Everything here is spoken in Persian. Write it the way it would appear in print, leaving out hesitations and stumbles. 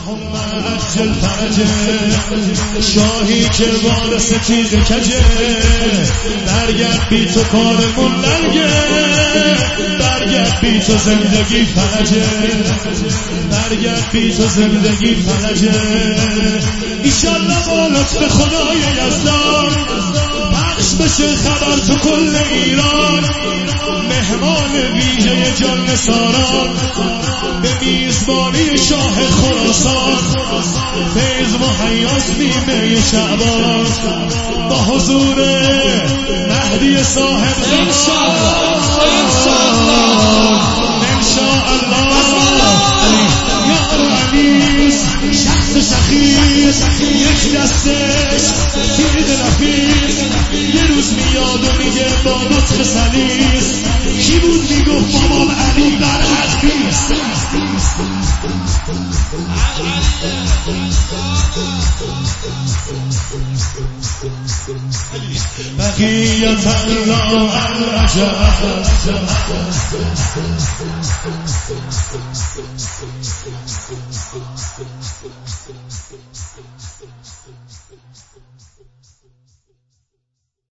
اللهم عجل فرجه، شاهی که وارث تیغ کجه، برگرد بی تو کارمون نرگه، برگرد بی تو زندگی فرجه، برگرد بی تو زندگی فرجه. ایشالله با لطف خدای یزدان پخش بشه خبر تو کل ایران، مهمان ویژه جان نثاران به میزبانی شاه خراسان، فیض مهیاس بیمه شعبان با حضور مهدی صاحب زمان انشاءالله. یار علیس شخص شخیص، یک دستش تیغ نفیس، یه روز میاد و میگه با نطق سلیس، کی بود میگفت بابام علی بر حد بیست. بقیت الله الرجاء.